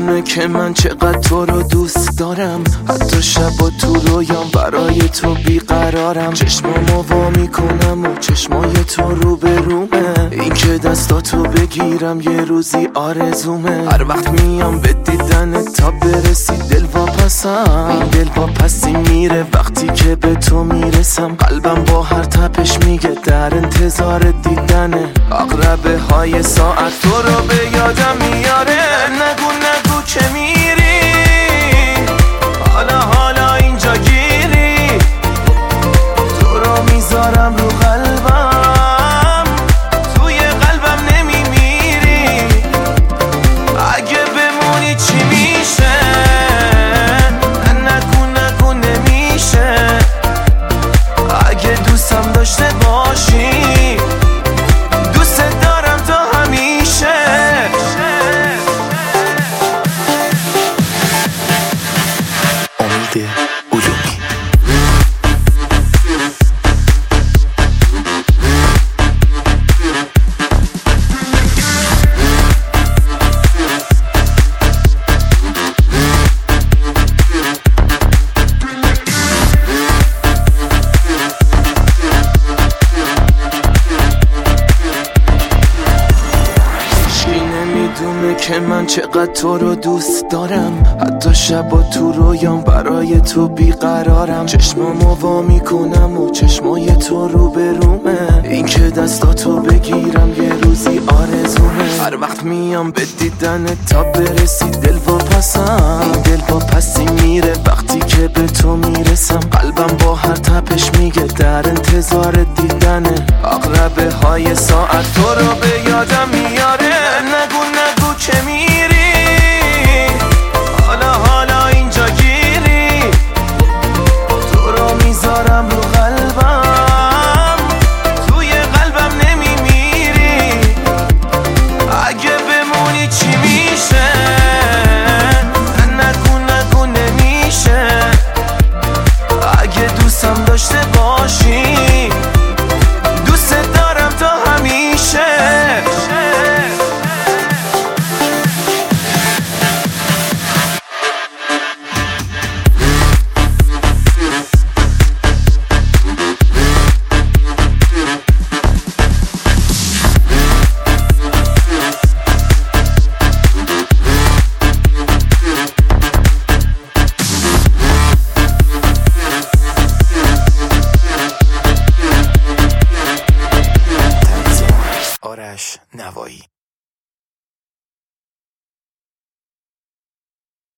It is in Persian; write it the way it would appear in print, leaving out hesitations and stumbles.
میدونه که من چقدر تو رو دوست دارم، حتی شب و تو رویام برای تو بیقرارم. چشمامو وا میکنم و چشمای تو رو به رومه، این که دستاتو بگیرم یه روزی آرزومه. هر وقت میام به دیدن تا برسی دل واپسم، این دل واپسی میره وقتی که به تو میرسم. قلبم با هر تپش میگه در انتظار دیدنه، عقربه های ساعت تو رو به یادم میاره. نگو که میری، حالا اینجا گیری، تو رو میذارم رو قلبم، توی قلبم نمیمیری. اگه بمونی چی میشه؟ نگو نمیشه. اگه دوستم داشته باشی، دوست دارم تا همیشه. امید علومی. میدونه که من چقدر تو رو دوست دارم، حتی شب و تو رویام برای تو بیقرارم. چشمامو وا میکنم و چشمای تو رو به رومه، این که دستاتو بگیرم یه روزی آرزومه. هر وقت میام به دیدن تا برسی دل واپسم، این دل واپسی میره وقتی که به تو میرسم. قلبم با هر تپش میگه در انتظار دیدنه، عقربه های ساعت تو رو به یادم میاره. نگو که میری، حالا اینجا گیری، تو رو میذارم رو قلبم، توی قلبم نمیمیری. اگه بمونی چی میشه؟ نگو نمیشه. اگه دوستم داشته باشی، دوست دارم تا همیشه. آرش نوایی.